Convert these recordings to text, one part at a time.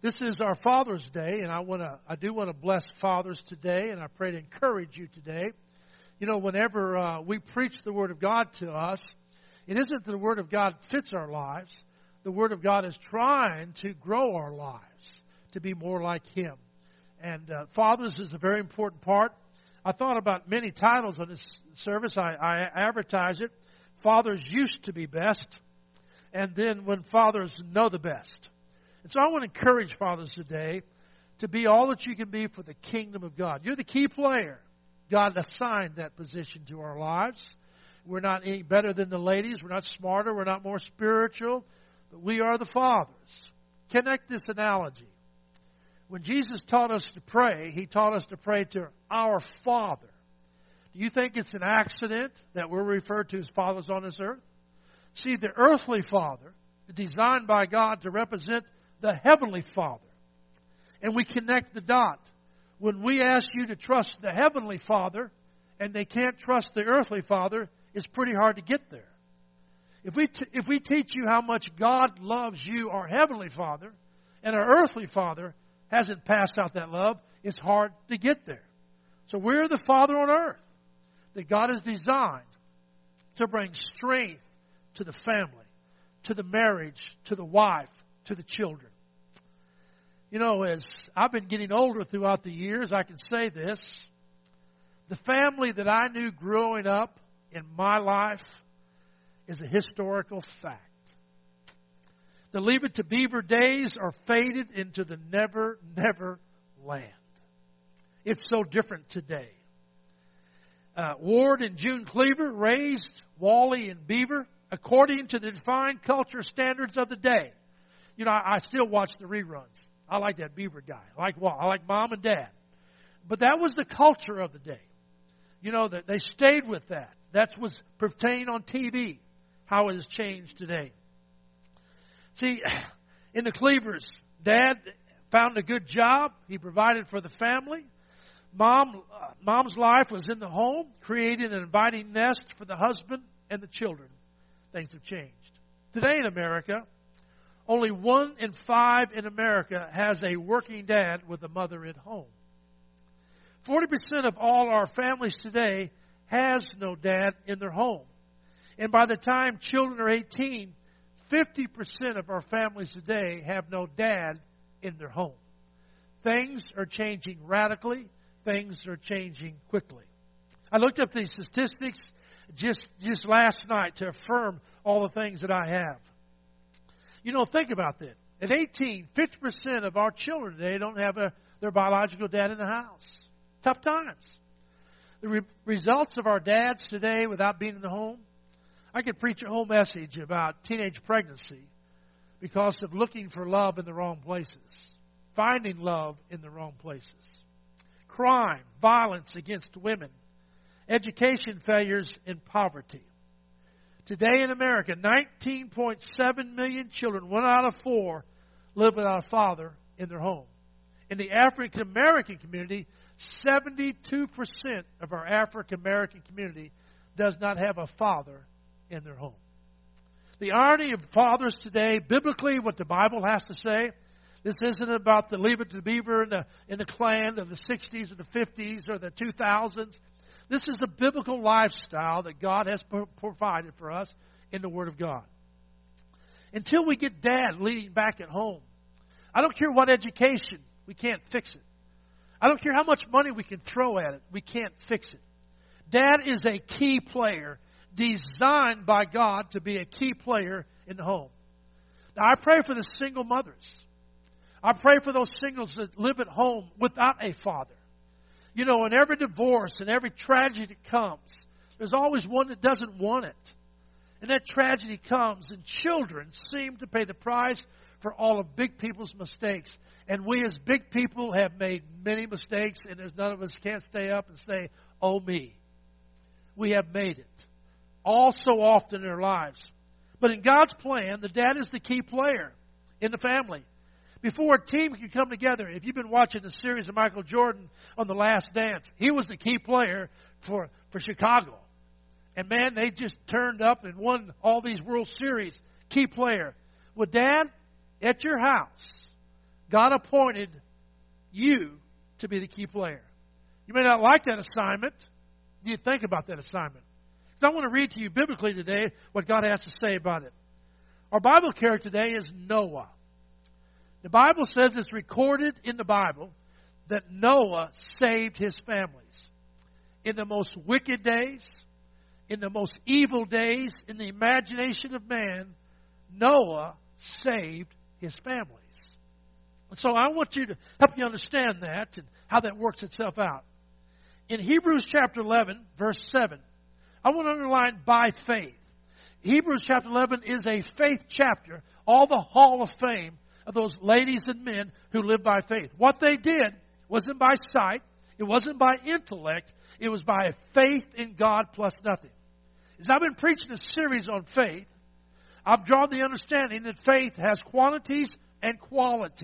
This is our Father's Day, and I do want to bless fathers today, and I pray to encourage you today. You know, whenever we preach the Word of God to us, it isn't that the Word of God fits our lives. The Word of God is trying to grow our lives to be more like Him. And fathers is a very important part. I thought about many titles on this service. I advertise it. Fathers used to be best, and then when fathers know the best. And so I want to encourage fathers today to be all that you can be for the kingdom of God. You're the key player. God assigned that position to our lives. We're not any better than the ladies. We're not smarter. We're not more spiritual. But we are the fathers. Connect this analogy. When Jesus taught us to pray, He taught us to pray to our Father. Do you think it's an accident that we're referred to as fathers on this earth? See, the earthly father is designed by God to represent the Heavenly Father. And we connect the dot. When we ask you to trust the Heavenly Father and they can't trust the earthly father, it's pretty hard to get there. If we teach you how much God loves you, our Heavenly Father, and our earthly father hasn't passed out that love, it's hard to get there. So we're the father on earth that God has designed to bring strength to the family, to the marriage, to the wife, to the children. You know, as I've been getting older throughout the years, I can say this. The family that I knew growing up in my life is a historical fact. The Leave It to Beaver days are faded into the never, never land. It's so different today. Ward and June Cleaver raised Wally and Beaver according to the defined culture standards of the day. You know, I still watch the reruns. I like that Beaver guy. I like Mom and Dad. But that was the culture of the day. You know, that they stayed with that. That was pertained on TV, how it has changed today. See, in the Cleavers, Dad found a good job. He provided for the family. Mom's life was in the home, creating an inviting nest for the husband and the children. Things have changed. Today in America, only 1 in 5 in America has a working dad with a mother at home. 40% of all our families today has no dad in their home. And by the time children are 18, 50% of our families today have no dad in their home. Things are changing radically. Things are changing quickly. I looked up these statistics just last night to affirm all the things that I have. You know, think about that. At 18, 50% of our children today don't have their biological dad in the house. Tough times. The results of our dads today without being in the home, I could preach a whole message about teenage pregnancy because of looking for love in the wrong places, finding love in the wrong places. Crime, violence against women, education failures, and poverty. Today in America, 19.7 million children, 1 out of 4, live without a father in their home. In the African American community, 72% of our African American community does not have a father in their home. The irony of fathers today, biblically, what the Bible has to say, this isn't about the Leave It to Beaver in the Klan of the 60s or the 50s or the 2000s. This is a biblical lifestyle that God has provided for us in the Word of God. Until we get dad leading back at home, I don't care what education, we can't fix it. I don't care how much money we can throw at it, we can't fix it. Dad is a key player, designed by God to be a key player in the home. Now, I pray for the single mothers. I pray for those singles that live at home without a father. You know, in every divorce and every tragedy that comes, there's always one that doesn't want it. And that tragedy comes, and children seem to pay the price for all of big people's mistakes. And we as big people have made many mistakes, and there's none of us can't stay up and say, oh me. We have made it. All so often in our lives. But in God's plan, the dad is the key player in the family. Before a team can come together, if you've been watching the series of Michael Jordan on The Last Dance, he was the key player for Chicago. And man, they just turned up and won all these World Series. Key player. Well, Dad, at your house, God appointed you to be the key player. You may not like that assignment. You think about that assignment. So I want to read to you biblically today what God has to say about it. Our Bible character today is Noah. The Bible says it's recorded in the Bible that Noah saved his families. In the most wicked days, in the most evil days, in the imagination of man, Noah saved his families. And so I want you to help you understand that and how that works itself out. In Hebrews chapter 11, verse 7, I want to underline by faith. Hebrews chapter 11 is a faith chapter, all the hall of fame of those ladies and men who live by faith. What they did wasn't by sight, it wasn't by intellect, it was by faith in God plus nothing. As I've been preaching a series on faith, I've drawn the understanding that faith has quantities and qualities.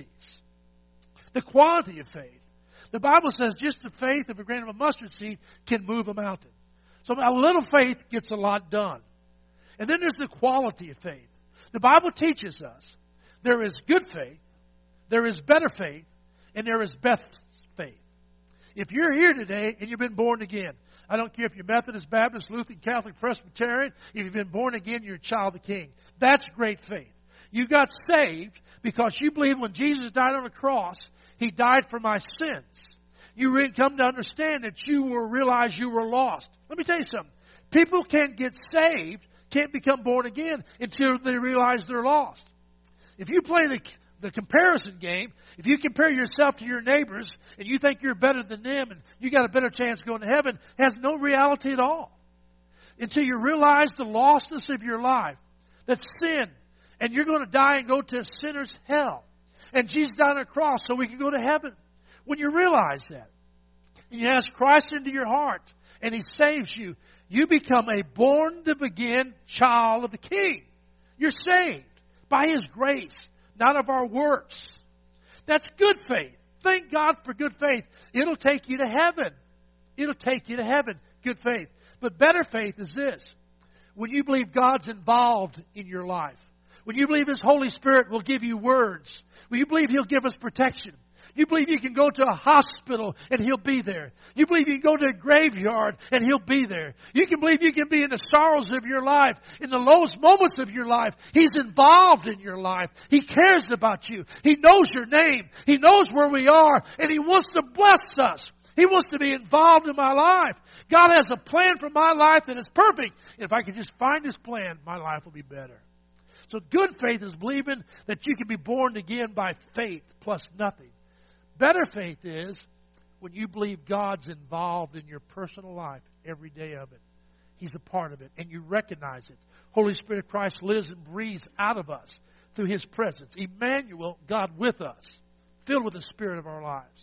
The quality of faith. The Bible says just the faith of a grain of a mustard seed can move a mountain. So a little faith gets a lot done. And then there's the quality of faith. The Bible teaches us there is good faith, there is better faith, and there is best faith. If you're here today and you've been born again, I don't care if you're Methodist, Baptist, Lutheran, Catholic, Presbyterian, if you've been born again, you're a child of the King. That's great faith. You got saved because you believe when Jesus died on the cross, He died for my sins. You really come to understand that you will realize you were lost. Let me tell you something. People can't get saved, can't become born again until they realize they're lost. If you play the comparison game, if you compare yourself to your neighbors and you think you're better than them and you got a better chance of going to heaven, it has no reality at all. Until you realize the lostness of your life, that sin, and you're going to die and go to a sinner's hell. And Jesus died on the cross so we can go to heaven. When you realize that, and you ask Christ into your heart, and He saves you, you become a born-to-begin child of the King. You're saved by His grace, not of our works. That's good faith. Thank God for good faith. It'll take you to heaven. It'll take you to heaven, good faith. But better faith is this. When you believe God's involved in your life, when you believe His Holy Spirit will give you words, when you believe He'll give us protection, you believe you can go to a hospital and He'll be there. You believe you can go to a graveyard and He'll be there. You can believe you can be in the sorrows of your life, in the lowest moments of your life. He's involved in your life. He cares about you. He knows your name. He knows where we are, and He wants to bless us. He wants to be involved in my life. God has a plan for my life that is perfect. If I can just find His plan, my life will be better. So good faith is believing that you can be born again by faith plus nothing. Better faith is when you believe God's involved in your personal life every day of it. He's a part of it, and you recognize it. Holy Spirit of Christ lives and breathes out of us through His presence. Emmanuel, God with us, filled with the Spirit of our lives.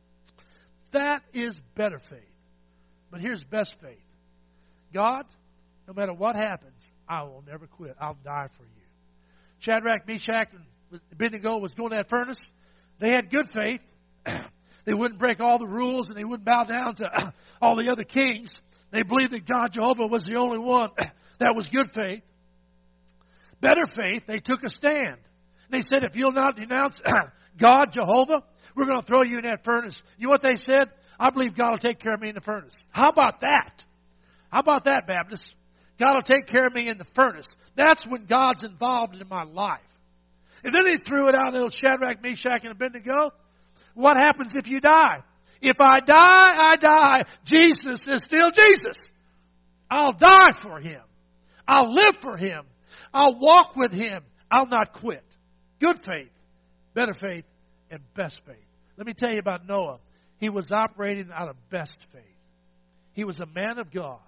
That is better faith. But here's best faith. God, no matter what happens, I will never quit. I'll die for you. Shadrach, Meshach, and Abednego was going to that furnace. They had good faith. They wouldn't break all the rules and they wouldn't bow down to all the other kings. They believed that God Jehovah was the only one. That was good faith. Better faith, they took a stand. They said, if you'll not denounce God Jehovah, we're going to throw you in that furnace. You know what they said? I believe God will take care of me in the furnace. How about that? How about that, Baptist? God will take care of me in the furnace. That's when God's involved in my life. And then He threw it out, little Shadrach, Meshach, and Abednego. What happens if you die? If I die, I die. Jesus is still Jesus. I'll die for Him. I'll live for Him. I'll walk with Him. I'll not quit. Good faith, better faith, and best faith. Let me tell you about Noah. He was operating out of best faith. He was a man of God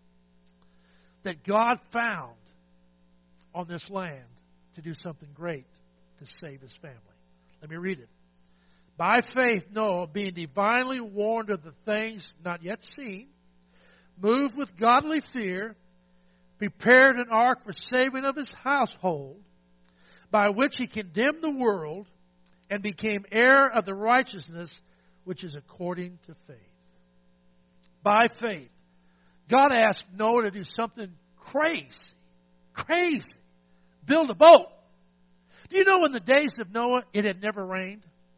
that God found on this land to do something great to save His family. Let me read it. By faith, Noah, being divinely warned of the things not yet seen, moved with godly fear, prepared an ark for saving of his household, by which he condemned the world and became heir of the righteousness which is according to faith. By faith, God asked Noah to do something crazy. Build a boat. Do you know in the days of Noah, it had never rained?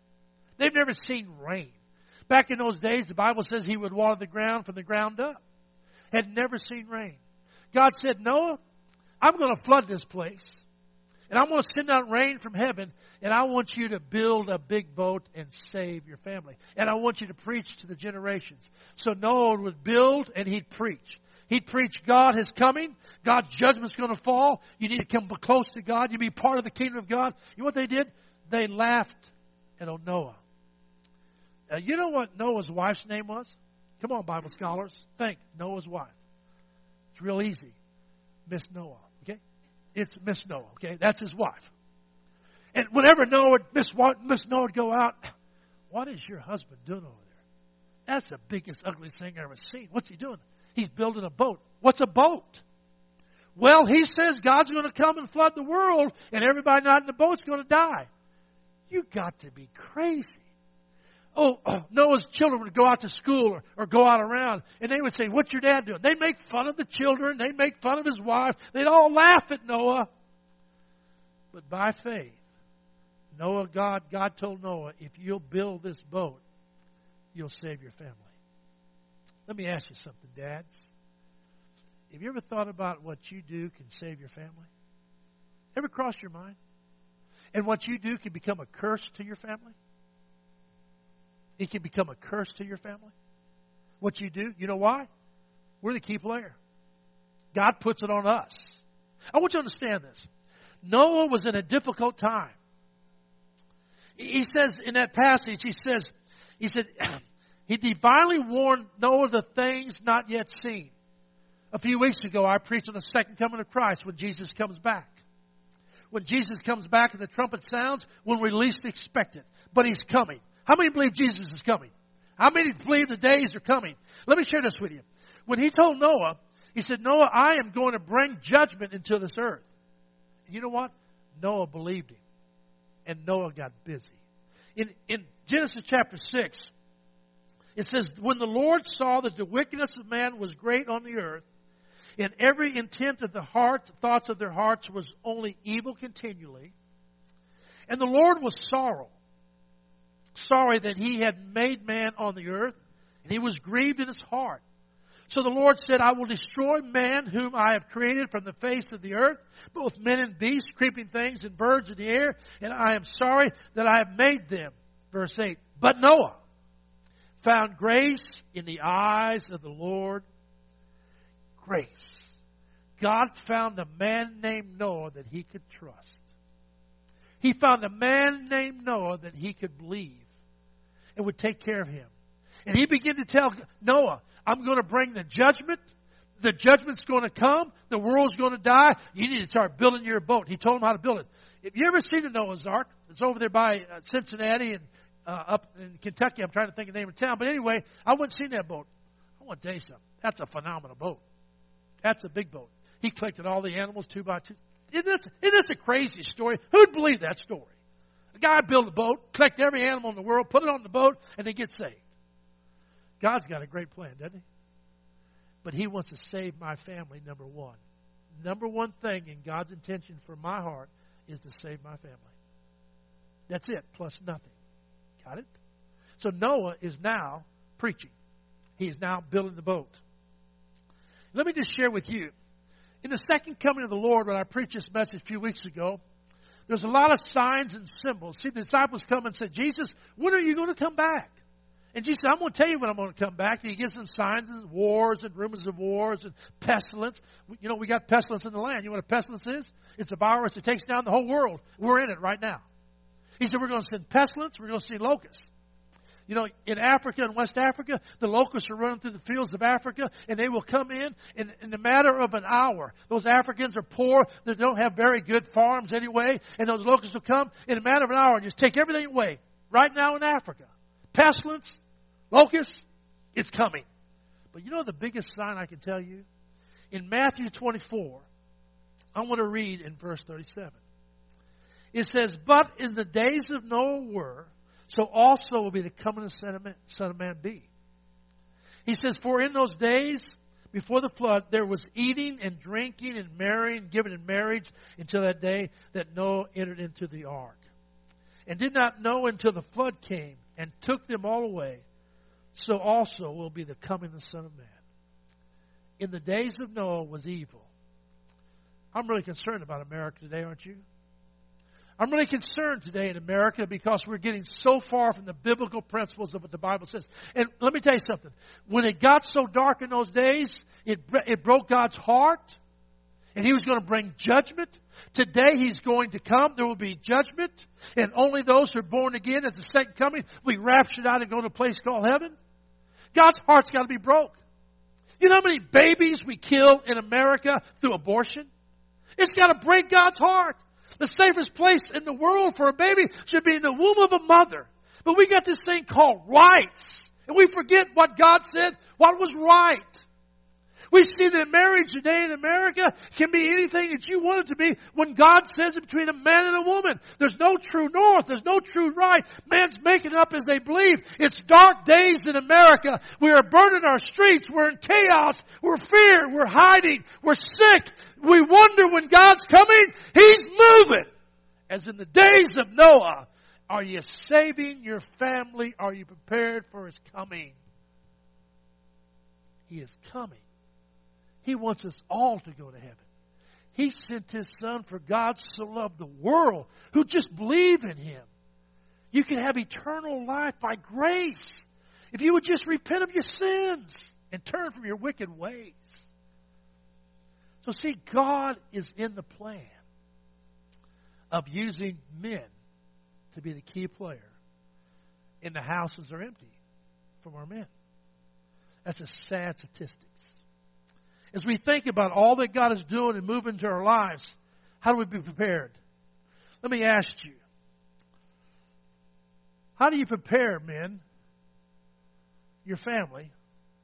They've never seen rain. Back in those days, the Bible says he would water the ground from the ground up. Had never seen rain. God said, Noah, I'm going to flood this place. And I'm going to send out rain from heaven. And I want you to build a big boat and save your family. And I want you to preach to the generations. So Noah would build and he'd preach. He'd preach God is coming. God's judgment's going to fall. You need to come close to God. You be part of the kingdom of God. You know what they did? They laughed at Noah. You know what Noah's wife's name was? Come on, Bible scholars. Think. Noah's wife. It's real easy. Miss Noah. Okay? It's Miss Noah. Okay? That's his wife. And whenever Miss Noah would go out, what is your husband doing over there? That's the biggest, ugliest thing I've ever seen. What's he doing? He's building a boat. What's a boat? Well, he says God's going to come and flood the world, and everybody not in the boat's going to die. You got to be crazy. Noah's children would go out to school or go out around, and they would say, what's your dad doing? They'd make fun of the children. They'd make fun of his wife. They'd all laugh at Noah. But by faith, God told Noah, if you'll build this boat, you'll save your family. Let me ask you something, dads. Have you ever thought about what you do can save your family? Ever crossed your mind? And what you do can become a curse to your family? It can become a curse to your family. What you do, you know why? We're the key player. God puts it on us. I want you to understand this. Noah was in a difficult time. He says in that passage, he said, he divinely warned Noah the things not yet seen. A few weeks ago, I preached on the second coming of Christ when Jesus comes back. When Jesus comes back and the trumpet sounds, when we least expect it. But He's coming. How many believe Jesus is coming? How many believe the days are coming? Let me share this with you. When He told Noah, He said, Noah, I am going to bring judgment into this earth. And you know what? Noah believed Him. And Noah got busy. In Genesis chapter 6, it says, when the Lord saw that the wickedness of man was great on the earth, and every intent of the heart, thoughts of their hearts was only evil continually, and the Lord was sorry that He had made man on the earth, and He was grieved in His heart. So the Lord said, I will destroy man whom I have created from the face of the earth, both men and beasts, creeping things and birds of the air, and I am sorry that I have made them. Verse 8, but Noah found grace in the eyes of the Lord. Grace. God found a man named Noah that He could trust. He found a man named Noah that he could believe and would take care of him. And He began to tell Noah, I'm going to bring the judgment. The judgment's going to come. The world's going to die. You need to start building your boat. He told him how to build it. Have you ever seen the Noah's Ark? It's over there by Cincinnati and up in Kentucky. I'm trying to think of the name of the town. But anyway, I went and seen that boat. I want to tell you something. That's a phenomenal boat. That's a big boat. He collected all the animals 2 by 2. Isn't this a crazy story? Who'd believe that story? A guy built a boat, collect every animal in the world, put it on the boat, and they get saved. God's got a great plan, doesn't He? But He wants to save my family, number one. Number one thing in God's intention for my heart is to save my family. That's it, plus nothing. Got it? So Noah is now preaching. He is now building the boat. Let me just share with you. In the second coming of the Lord, when I preached this message a few weeks ago, there's a lot of signs and symbols. See, the disciples come and said, Jesus, when are you going to come back? And Jesus said, I'm going to tell you when I'm going to come back. And He gives them signs and wars and rumors of wars and pestilence. You know, we got pestilence in the land. You know what a pestilence is? It's a virus that takes down the whole world. We're in it right now. He said, we're going to send pestilence. We're going to send locusts. You know, in Africa and West Africa, the locusts are running through the fields of Africa, and they will come in the matter of an hour. Those Africans are poor. They don't have very good farms anyway, and those locusts will come in a matter of an hour and just take everything away. Right now in Africa. Pestilence, locusts, it's coming. But you know the biggest sign I can tell you? In Matthew 24, I want to read in verse 37. It says, but in the days of Noah were, so also will be the coming of the Son of Man be. He says, for in those days before the flood, there was eating and drinking and marrying, giving in marriage until that day that Noah entered into the ark. and did not know until the flood came and took them all away, so also will be the coming of the Son of Man. In the days of Noah was evil. I'm really concerned about America today, aren't you? I'm really concerned today in America because we're getting so far from the biblical principles of what the Bible says. And let me tell you something. When it got so dark in those days, it broke God's heart. And He was going to bring judgment. Today He's going to come. There will be judgment. And only those who are born again at the second coming will be raptured out and go to a place called heaven. God's heart's got to be broke. You know how many babies we kill in America through abortion? It's got to break God's heart. The safest place in the world for a baby should be in the womb of a mother. But we got this thing called rights. And we forget what God said, what was right. We see that marriage today in America can be anything that you want it to be when God says it between a man and a woman. There's no true north. There's no true right. Man's making up as they believe. It's dark days in America. We are burning our streets. We're in chaos. We're fear. We're hiding. We're sick. We wonder when God's coming. He's moving. As in the days of Noah, are you saving your family? Are you prepared for His coming? He is coming. He wants us all to go to heaven. He sent His Son for God so loved the world who just believe in Him. You can have eternal life by grace if you would just repent of your sins and turn from your wicked ways. So see, God is in the plan of using men to be the key player. And the houses are empty from our men. That's a sad statistic. As we think about all that God is doing and moving into our lives, how do we be prepared? Let me ask you, how do you prepare, men, your family,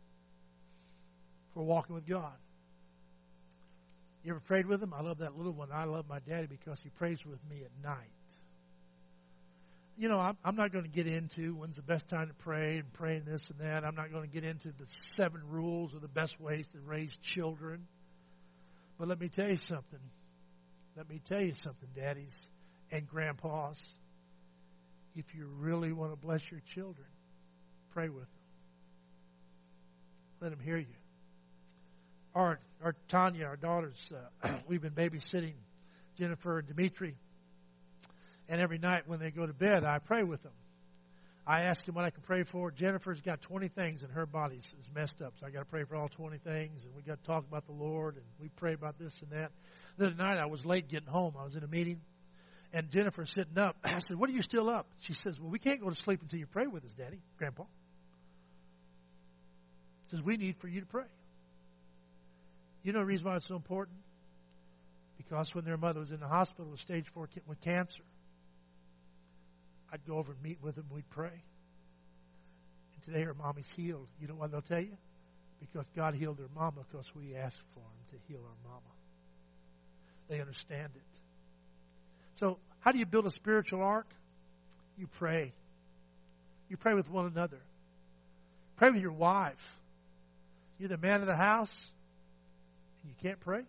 for walking with God? You ever prayed with them? I love that little one. I love my daddy because he prays with me at night. You know, I'm not going to get into when's the best time to pray and praying this and that. I'm not going to get into the 7 rules of the best ways to raise children. But let me tell you something. Let me tell you something, daddies and grandpas. If you really want to bless your children, pray with them. Let them hear you. Our Tanya, our daughters, we've been babysitting Jennifer and Dimitri. And every night when they go to bed, I pray with them. I ask them what I can pray for. Jennifer's got 20 things in her body that's messed up. So I got to pray for all 20 things. And we got to talk about the Lord. And we pray about this and that. The other night I was late getting home. I was in a meeting. And Jennifer's sitting up. I said, what are you still up? She says, well, we can't go to sleep until you pray with us, Daddy, Grandpa. She says, we need for you to pray. You know the reason why it's so important? Because when their mother was in the hospital with stage 4 with cancer, I'd go over and meet with them. We'd pray. And today her mommy's healed. You know what they'll tell you? Because God healed their mama because we asked for Him to heal our mama. They understand it. So how do you build a spiritual ark? You pray. You pray with one another. Pray with your wife. You're the man of the house and you can't pray?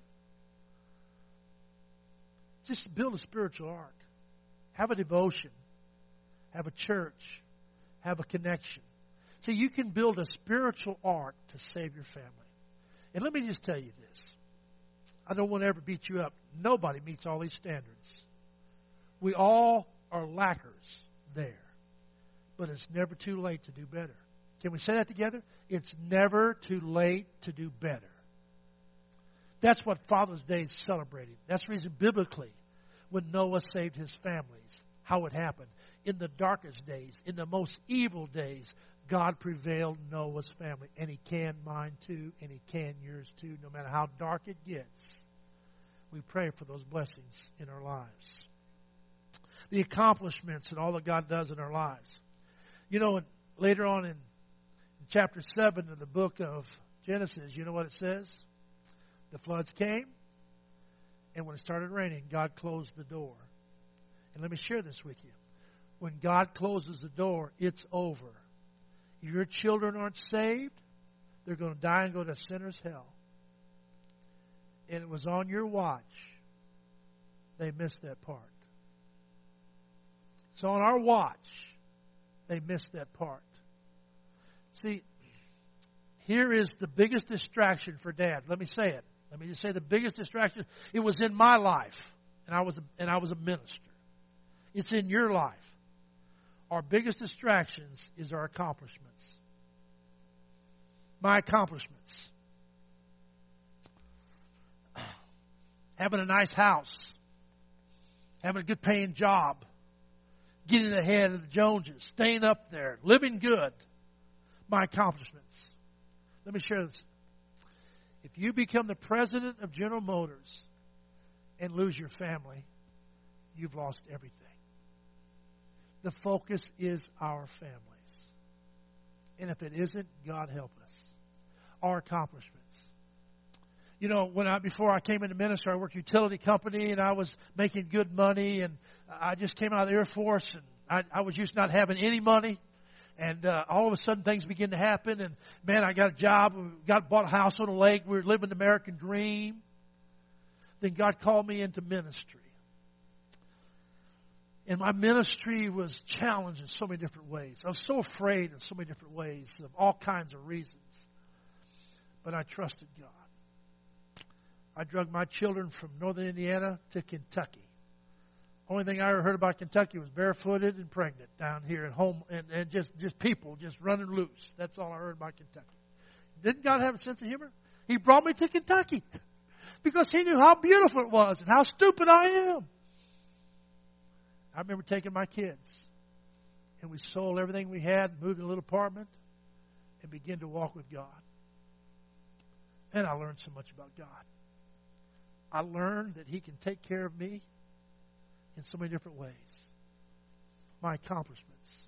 Just build a spiritual ark. Have a devotion. Have a church. Have a connection. See, you can build a spiritual ark to save your family. And let me just tell you this. I don't want to ever beat you up. Nobody meets all these standards. We all are lackers there. But it's never too late to do better. Can we say that together? It's never too late to do better. That's what Father's Day is celebrating. That's the reason biblically, when Noah saved his families, how it happened. In the darkest days, in the most evil days, God prevailed Noah's family. And He can mine too, and He can yours too, no matter how dark it gets. We pray for those blessings in our lives. The accomplishments and all that God does in our lives. You know, later on in chapter 7 of the book of Genesis, you know what it says? The floods came, and when it started raining, God closed the door. And let me share this with you. When God closes the door, it's over. If your children aren't saved, they're going to die and go to sinner's hell. And it was on your watch. They missed that part. So on our watch, they missed that part. See, here is the biggest distraction for Dad. Let me say it. Let me just say the biggest distraction. It was in my life, and I was a minister. It's in your life. Our biggest distractions is our accomplishments. My accomplishments. Having a nice house. Having a good paying job. Getting ahead of the Joneses. Staying up there. Living good. My accomplishments. Let me share this. If you become the president of General Motors and lose your family, you've lost everything. The focus is our families. And if it isn't, God help us. Our accomplishments. You know, before I came into ministry, I worked utility company and I was making good money, and I just came out of the Air Force, and I was used to not having any money. And all of a sudden things began to happen, and man, I got a job, bought a house on a lake, we were living the American dream. Then God called me into ministry. And my ministry was challenged in so many different ways. I was so afraid in so many different ways, of all kinds of reasons. But I trusted God. I drug my children from northern Indiana to Kentucky. Only thing I ever heard about Kentucky was barefooted and pregnant down here at home, and just people just running loose. That's all I heard about Kentucky. Didn't God have a sense of humor? He brought me to Kentucky because He knew how beautiful it was and how stupid I am. I remember taking my kids, and we sold everything we had, moved in a little apartment, and began to walk with God. And I learned so much about God. I learned that He can take care of me in so many different ways. My accomplishments.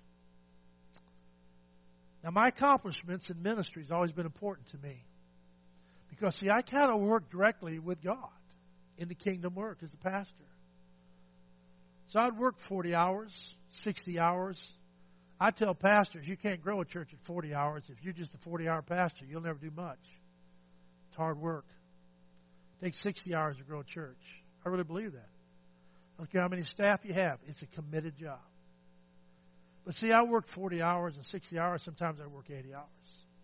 Now, my accomplishments in ministry has always been important to me. Because, see, I kind of work directly with God in the kingdom work as a pastor. So I'd work 40 hours, 60 hours. I tell pastors, you can't grow a church at 40 hours. If you're just a 40-hour pastor, you'll never do much. It's hard work. It takes 60 hours to grow a church. I really believe that. I don't care how many staff you have. It's a committed job. But see, I work 40 hours and 60 hours. Sometimes I work 80 hours.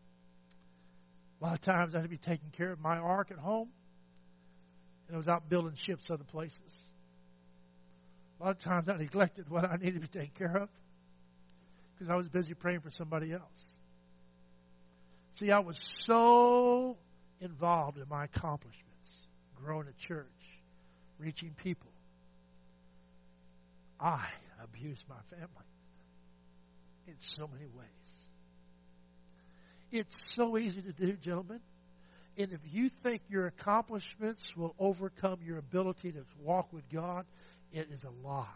A lot of times I had to be taking care of my ark at home. And I was out building ships other places. A lot of times I neglected what I needed to be taken care of because I was busy praying for somebody else. See, I was so involved in my accomplishments, growing a church, reaching people. I abused my family in so many ways. It's so easy to do, gentlemen. And if you think your accomplishments will overcome your ability to walk with God, it is a lie.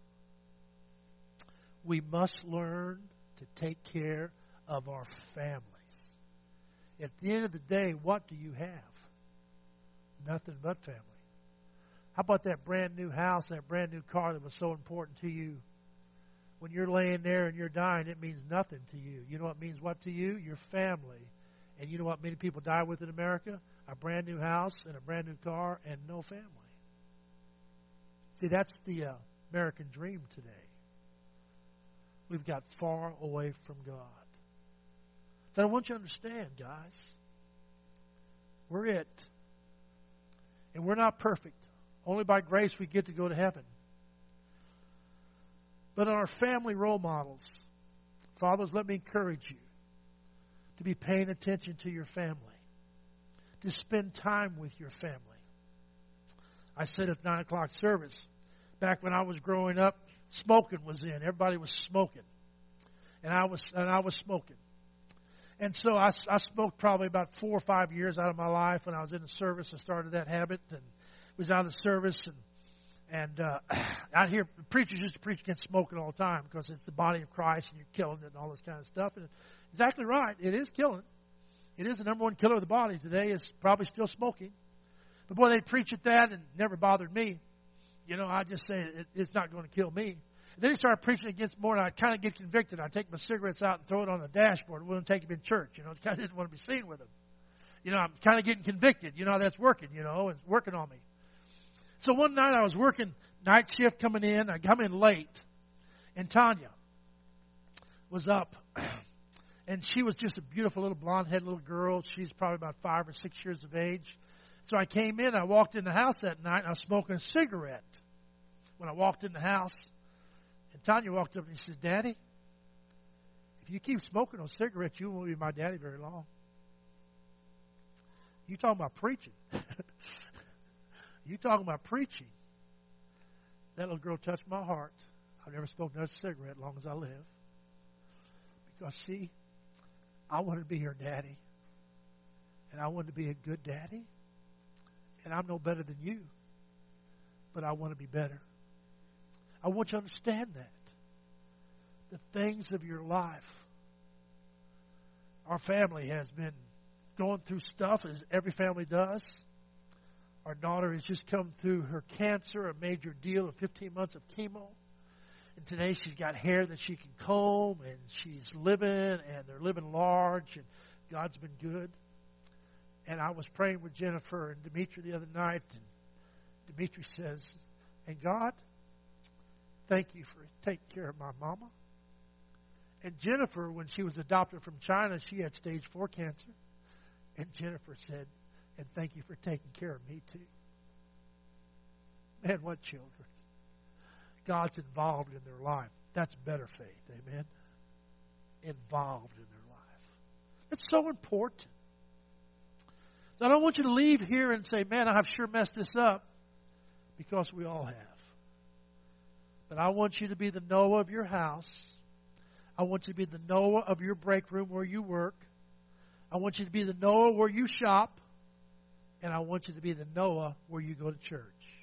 We must learn to take care of our families. At the end of the day, what do you have? Nothing but family. How about that brand new house, that brand new car that was so important to you? When you're laying there and you're dying, it means nothing to you. You know what means what to you? Your family. And you know what many people die with in America? A brand new house and a brand new car and no family. See, that's the American dream today. We've got far away from God. So I want you to understand, guys, we're it. And we're not perfect. Only by grace we get to go to heaven. But our family role models, fathers, let me encourage you to be paying attention to your family, to spend time with your family. I said at 9 o'clock service, back when I was growing up, smoking was in. Everybody was smoking. And I was smoking. And so I smoked probably about 4 or 5 years out of my life. When I was in the service, I started that habit and was out of the service. And I hear preachers used to preach against smoking all the time because it's the body of Christ and you're killing it and all this kind of stuff. And exactly right. It is killing. It is the number one killer of the body today is probably still smoking. But boy, they preach at that and it never bothered me. You know, I just say it's not going to kill me. And then he started preaching against more, and I'd kind of get convicted. I'd take my cigarettes out and throw it on the dashboard. I wouldn't take them in church. You know, I kind of didn't want to be seen with them. You know, I'm kind of getting convicted. You know, that's working, you know, it's working on me. So one night I was working night shift coming in. I come in late. And Tanya was up, and she was just a beautiful little blonde-headed little girl. She's probably about 5 or 6 years of age. So I came in, I walked in the house that night, and I was smoking a cigarette. When I walked in the house, and Tanya walked up and she said, Daddy, if you keep smoking those cigarettes, you won't be my daddy very long. You talking about preaching. You talking about preaching. That little girl touched my heart. I've never smoked another cigarette as long as I live. Because, see, I wanted to be her daddy. And I wanted to be a good daddy. And I'm no better than you. But I want to be better. I want you to understand that. The things of your life. Our family has been going through stuff, as every family does. Our daughter has just come through her cancer, a major deal of 15 months of chemo. And today she's got hair that she can comb, and she's living, and they're living large, and God's been good. And I was praying with Jennifer and Dimitri the other night, and Dimitri says, and God, thank you for taking care of my mama. And Jennifer, when she was adopted from China, she had stage 4 cancer. And Jennifer said, and thank you for taking care of me too. Man, what children. God's involved in their life. That's better faith, amen? Involved in their life. It's so important. So I don't want you to leave here and say, man, I've sure messed this up, because we all have. But I want you to be the Noah of your house. I want you to be the Noah of your break room where you work. I want you to be the Noah where you shop. And I want you to be the Noah where you go to church.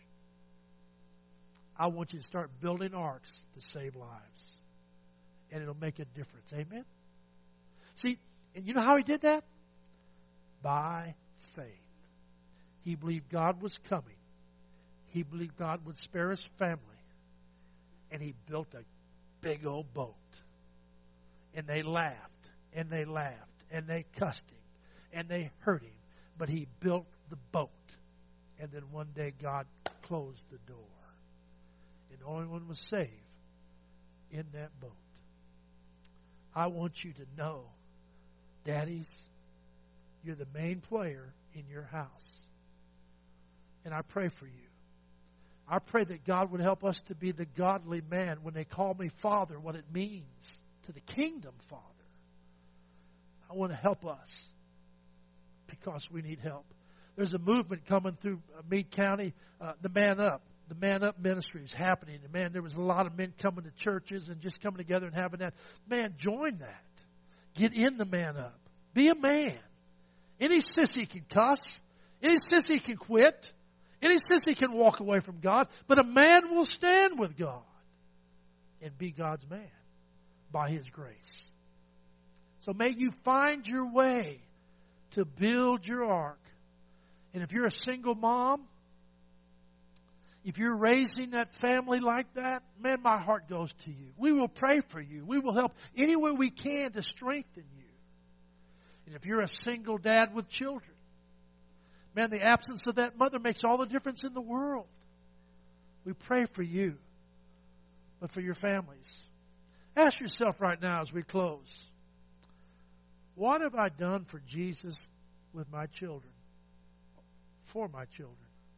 I want you to start building arks to save lives. And it'll make a difference. Amen? See, and you know how he did that? By faith. He believed God was coming. He believed God would spare his family. And he built a big old boat. And they laughed, and they laughed, and they cussed him, and they hurt him. But he built the boat. And then one day God closed the door. And the only one was saved in that boat. I want you to know, daddies, you're the main player in your house. And I pray for you. I pray that God would help us to be the godly man. When they call me Father, what it means to the kingdom, Father. I want to help us because we need help. There's a movement coming through Meade County, the Man Up. The Man Up ministry is happening. And man, there was a lot of men coming to churches and just coming together and having that. Man, join that. Get in the Man Up. Be a man. Any sissy can cuss. Any sissy can quit. Any sissy can walk away from God. But a man will stand with God and be God's man by his grace. So may you find your way to build your ark. And if you're a single mom, if you're raising that family like that, man, my heart goes to you. We will pray for you. We will help any way we can to strengthen you. And if you're a single dad with children, man, the absence of that mother makes all the difference in the world. We pray for you, but for your families. Ask yourself right now as we close, what have I done for Jesus with my children? For my children.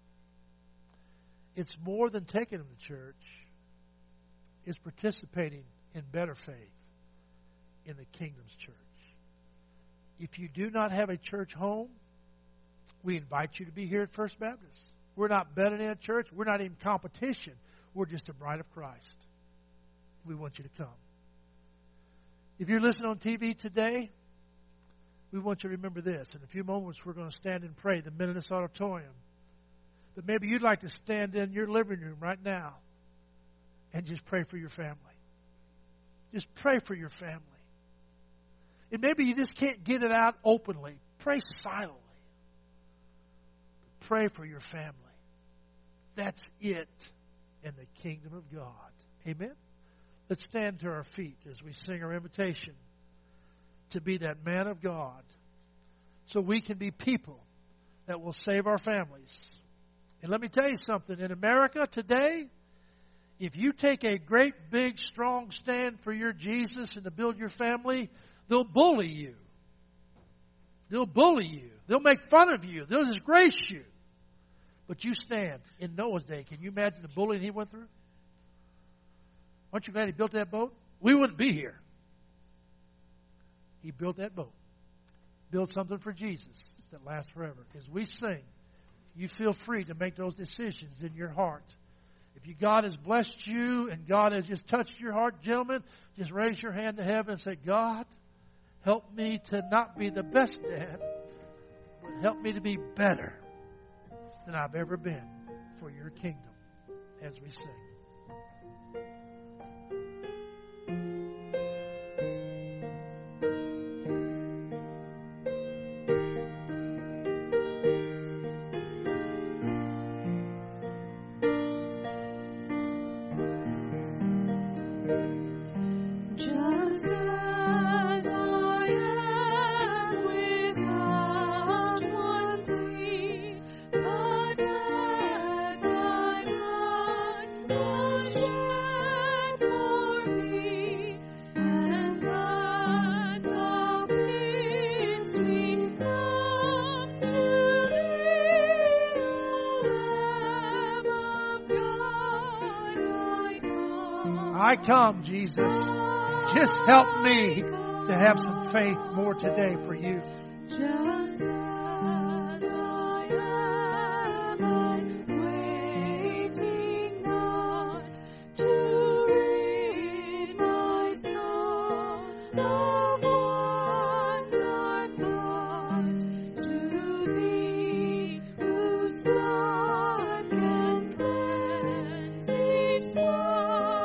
It's more than taking them to church. It's participating in better faith in the kingdom's church. If you do not have a church home, we invite you to be here at First Baptist. We're not better than a church. We're not in competition. We're just a bride of Christ. We want you to come. If you're listening on TV today, we want you to remember this. In a few moments, we're going to stand and pray, the men in this auditorium. But maybe you'd like to stand in your living room right now and just pray for your family. Just pray for your family. And maybe you just can't get it out openly. Pray silently. Pray for your family. That's it in the kingdom of God. Amen? Let's stand to our feet as we sing our invitation to be that man of God so we can be people that will save our families. And let me tell you something. In America today, if you take a great, big, strong stand for your Jesus and to build your family, they'll bully you. They'll bully you. They'll make fun of you. They'll disgrace you. But you stand. In Noah's day, can you imagine the bullying he went through? Aren't you glad he built that boat? We wouldn't be here. He built that boat. Build something for Jesus that lasts forever. As we sing, you feel free to make those decisions in your heart. If God has blessed you and God has just touched your heart, gentlemen, just raise your hand to heaven and say, God, help me to not be the best dad, but help me to be better than I've ever been for your kingdom, as we sing. I come, Jesus. Just help me to have some faith more today for you. Just as I am, I'm waiting not to rid my soul of wonder, but to Thee, whose blood can cleanse each one.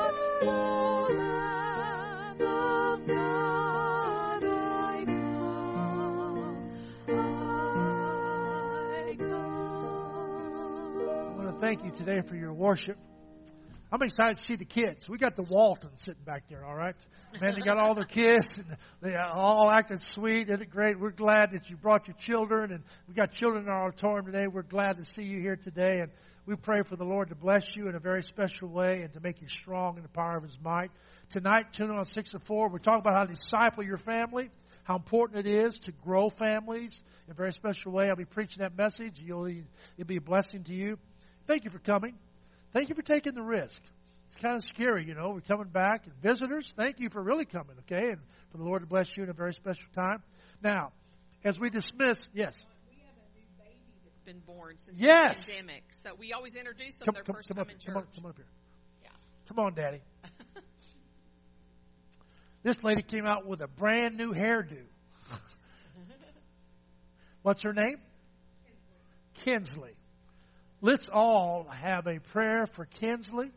Thank you today for your worship. I'm excited to see the kids. We got the Waltons sitting back there, all right? Man, they got all their kids, and they all acted sweet. Isn't it great? We're glad that you brought your children, and we got children in our auditorium today. We're glad to see you here today, and we pray for the Lord to bless you in a very special way and to make you strong in the power of His might. Tonight, tune in on 6 to 4. We're talking about how to disciple your family, how important it is to grow families in a very special way. I'll be preaching that message. It'll be a blessing to you. Thank you for coming. Thank you for taking the risk. It's kind of scary, you know. We're coming back. And visitors, thank you for really coming, okay? And for the Lord to bless you in a very special time. Now, as we dismiss, yes. We have a new baby that's been born since yes. the pandemic. So we always introduce them their first time in church. Come on up here. Yeah. Come on, Daddy. This lady came out with a brand new hairdo. What's her name? Kinsley. Let's all have a prayer for Kinsley.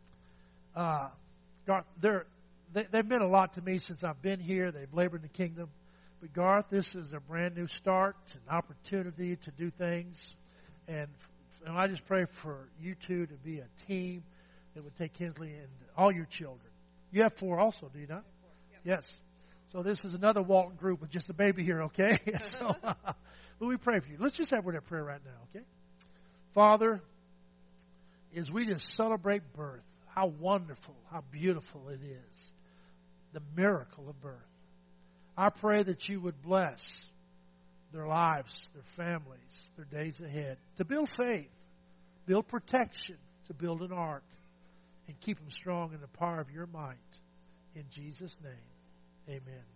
They've meant a lot to me since I've been here. They've labored in the kingdom. But Garth, this is a brand new start, an opportunity to do things. And I just pray for you two to be a team that would take Kinsley and all your children. You have 4 also, do you not? Yes. So this is another Walton group with just a baby here, okay? So, but we pray for you. Let's just have a word of prayer right now, okay? Father, as we just celebrate birth, how wonderful, how beautiful it is, the miracle of birth. I pray that you would bless their lives, their families, their days ahead, to build faith, build protection, to build an ark, and keep them strong in the power of your might. In Jesus' name, amen.